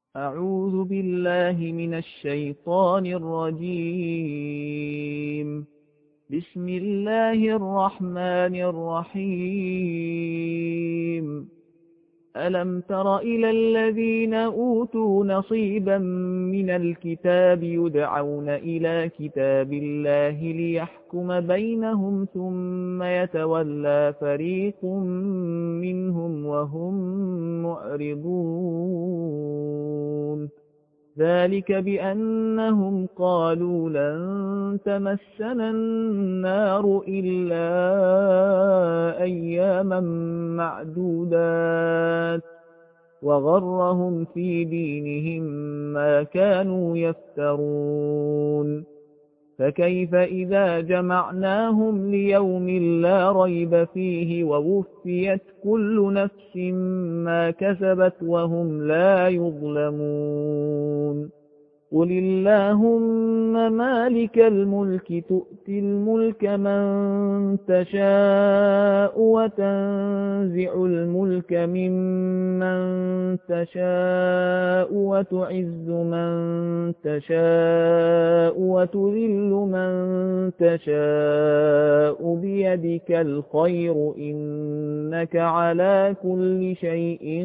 أعوذ بالله من الشيطان الرجيم. بسم الله الرحمن الرحيم. ألم تر إلى الذين أوتوا نصيبا من الكتاب يدعون إلى كتاب الله ليحكم بينهم ثم يتولى فريق منهم وهم معرضون. ذلك بأنهم قالوا لن تمسنا النار إلا أياما معدودات وغرهم في دينهم ما كانوا يفترون. فكيف إذا جمعناهم ليوم لا ريب فيه ووفيت كل نفس ما كسبت وهم لا يظلمون. قل اللهم مالك الملك تؤتي الملك من تشاء وتنزع الملك ممن تشاء وتعز من تشاء وتذل من تشاء بيدك الخير إنك على كل شيء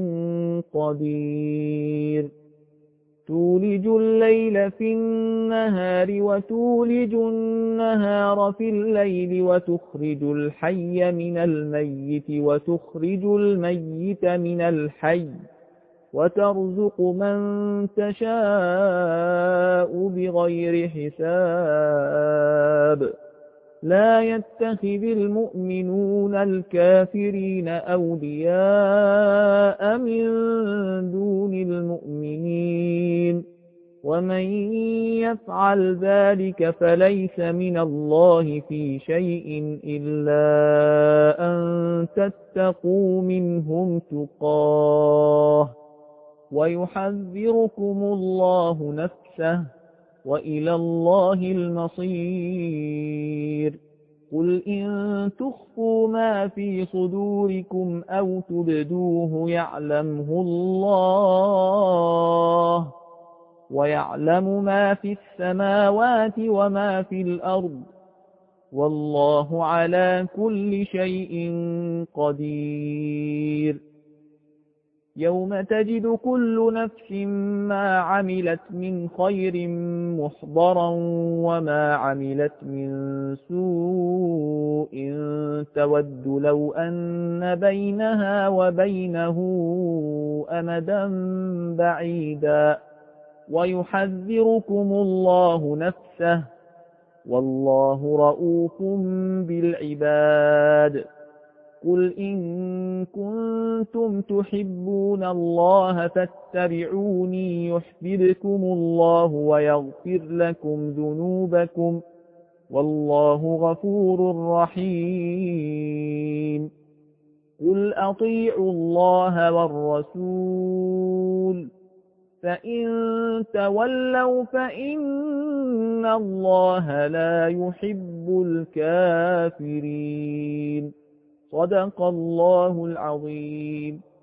قدير. تولج الليل في النهار وتولج النهار في الليل وتخرج الحي من الميت وتخرج الميت من الحي وترزق من تشاء بغير حساب. لا يتخذ المؤمنون الكافرين أولياء من دون المؤمنين ومن يفعل ذلك فليس من الله في شيء إلا أن تتقوا منهم تقاه ويحذركم الله نفسه وإلى الله المصير. قل إن تخفوا ما في صدوركم أو تبدوه يعلمه الله ويعلم ما في السماوات وما في الأرض والله على كل شيء قدير. يوم تجد كل نفس ما عملت من خير محضرا وما عملت من سوء تود لو أن بينها وبينه أمدا بعيدا ويحذركم الله نفسه والله رءوف بالعباد. قل إن كنتم تحبون الله فاتبعوني يحببكم الله ويغفر لكم ذنوبكم والله غفور رحيم. قل أطيعوا الله والرسول فإن تولوا فإن الله لا يحب الكافرين. صدق الله العظيم.